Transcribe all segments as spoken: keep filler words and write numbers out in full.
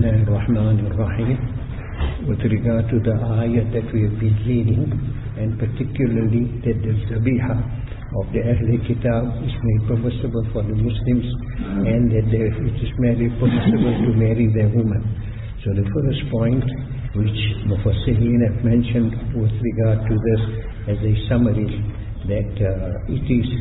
Bismillah ar-Rahman ar-Rahim. With regard to the ayat that we have been reading, and particularly that the zabiha of the Ahl Kitab is made permissible for the Muslims, and that they, it is made permissible to marry their woman. So the first point which Mufassirin have mentioned with regard to this as a summary, that uh, it is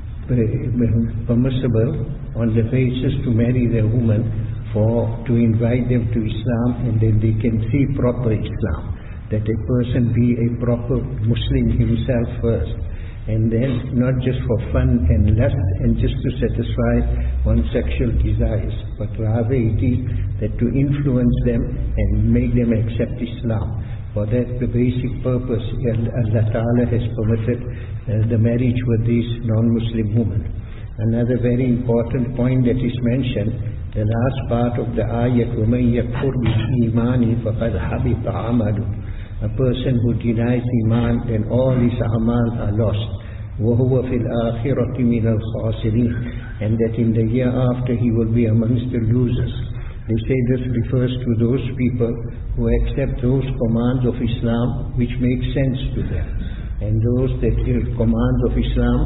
permissible on the basis to marry their woman, for to invite them to Islam, and then they can see proper Islam, that a person be a proper Muslim himself first, and then not just for fun and lust and just to satisfy one's sexual desires, but rather it is that to influence them and make them accept Islam. For that the basic purpose Allah Ta'ala has permitted uh, the marriage with these non-Muslim women. Another very important point that is mentioned, the last part of the ayat, وَمَنْ يَكْفُرْ بِالْإِيمَانِ فَقَدْ حَبِطَ عَمَلُهُ. A person who denies Iman, then all his amal are lost. وَهُوَ فِي الْآخِرَةِ مِنَ الْخَاسِرِينَ. And that in the year after he will be amongst the losers. They say this refers to those people who accept those commands of Islam which make sense to them, and those that commands of Islam,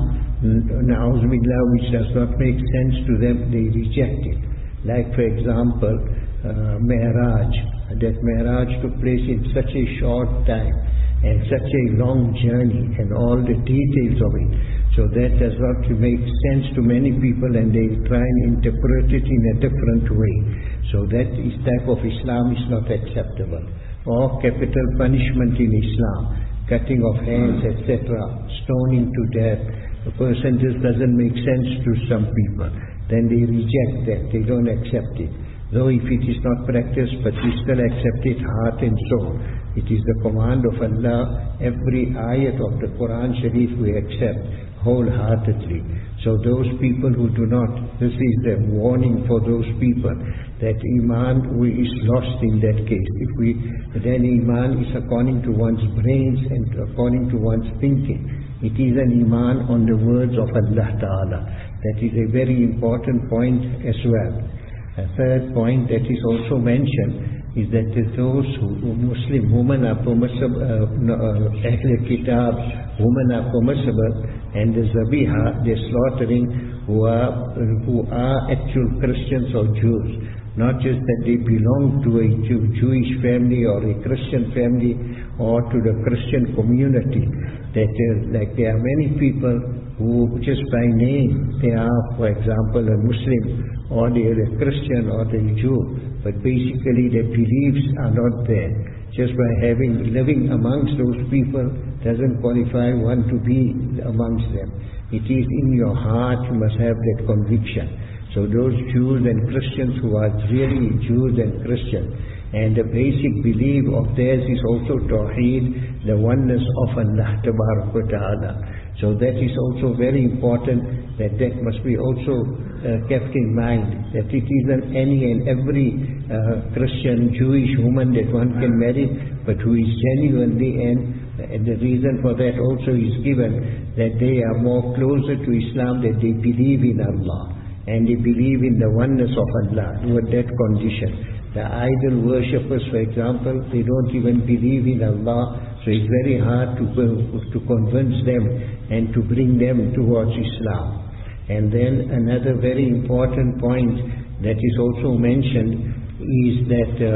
na'uz billah, which does not make sense to them, they reject it. Like for example, uh, Mi'raj. That Mi'raj took place in such a short time and such a long journey and all the details of it. So that does not make sense to many people, and they try and interpret it in a different way. So that is type of Islam is not acceptable. Or capital punishment in Islam, cutting of hands, et cetera, stoning to death. A person just doesn't make sense to some people. Then they reject that, they don't accept it. Though if it is not practiced, but we still accept it heart and soul. It is the command of Allah. Every ayat of the Quran Sharif we accept wholeheartedly. So those people who do not, this is the warning for those people, that Iman is lost in that case. If we, then Iman is according to one's brains and according to one's thinking. It is an Iman on the words of Allah Ta'ala. That is a very important point as well. A third point that is also mentioned is that those who Muslim women are permissible, uh, uh, Ahl Kitab women are permissible, and the zabiha, the slaughtering, who are, uh, who are actual Christians or Jews. Not just that they belong to a Jew, Jewish family or a Christian family or to the Christian community. That uh, like there are many people who just by name they are, for example, a Muslim, or they are a Christian or a Jew, but basically their beliefs are not there. Just by having living amongst those people doesn't qualify one to be amongst them. It is in your heart you must have that conviction. So those Jews and Christians who are really Jews and Christians, and the basic belief of theirs is also Tawheed, the oneness of Allah Ta'ala. So that is also very important, that that must be also uh, kept in mind, that it isn't any and every uh, Christian, Jewish woman that one can marry, but who is genuinely, and, and the reason for that also is given, that they are more closer to Islam, that they believe in Allah, and they believe in the oneness of Allah, with that condition. The idol worshippers, for example, they don't even believe in Allah, so it's very hard to, to convince them and to bring them towards Islam. And then another very important point that is also mentioned is that uh,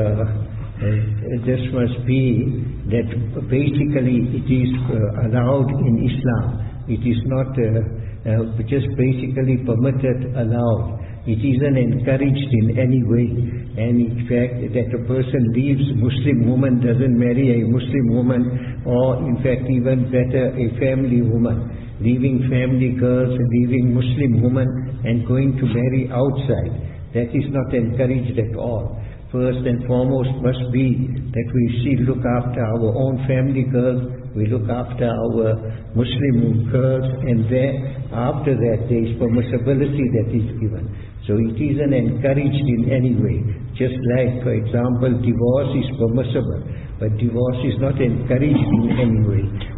uh, this must be that basically it is uh, allowed in Islam. It is not uh, uh, just basically permitted, allowed. It isn't encouraged in any way. And in fact, that a person leaves Muslim woman, doesn't marry a Muslim woman, or in fact even better, a family woman, leaving family girls, leaving Muslim woman and going to marry outside. That is not encouraged at all. First and foremost must be that we see, look after our own family girls, we look after our Muslim girls, and there, after that there is permissibility that is given. So it isn't encouraged in any way. Just like, for example, divorce is permissible, but divorce is not encouraged in any way.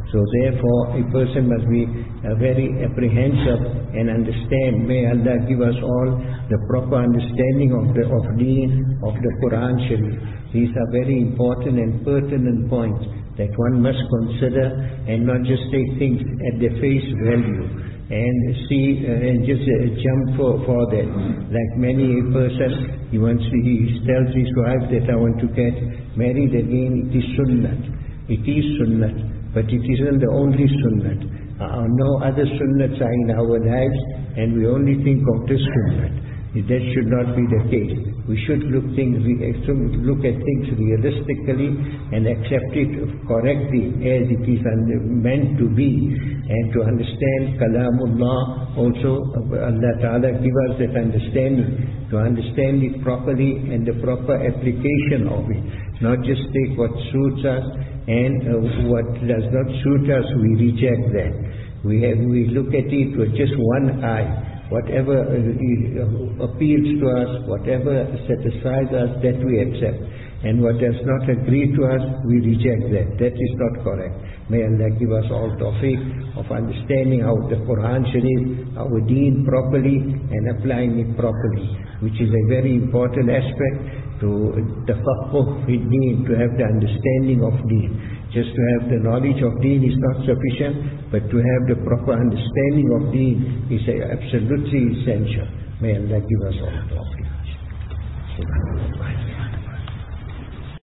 So therefore, a person must be uh, very apprehensive and understand. May Allah give us all the proper understanding of the of Deen, of the Quran Sharif. These are very important and pertinent points that one must consider and not just take things at their face value and see uh, and just uh, jump for, for that. Like many a person, he wants to, he tells his wife that I want to get married again. It is sunnah. It is sunnah. But it isn't the only sunnah. Uh, no other sunnahs are in our lives, and we only think of this sunnah. That should not be the case. We should look things, look at things realistically and accept it correctly as it is meant to be, and to understand Kalamullah also. Allah Ta'ala give us that understanding, to understand it properly and the proper application of it. Not just take what suits us, and uh, what does not suit us, we reject that. We have, we look at it with just one eye. Whatever uh, appeals to us, whatever satisfies us, that we accept. And what does not agree to us, we reject that. That is not correct. May Allah give us all tawfiq of understanding our the Quran Sharif, our deen properly, and applying it properly, which is a very important aspect. To tafaqquh fi deen, to have the understanding of deen. Just to have the knowledge of deen is not sufficient, but to have the proper understanding of deen is absolutely essential. May Allah give us all the tawfiq.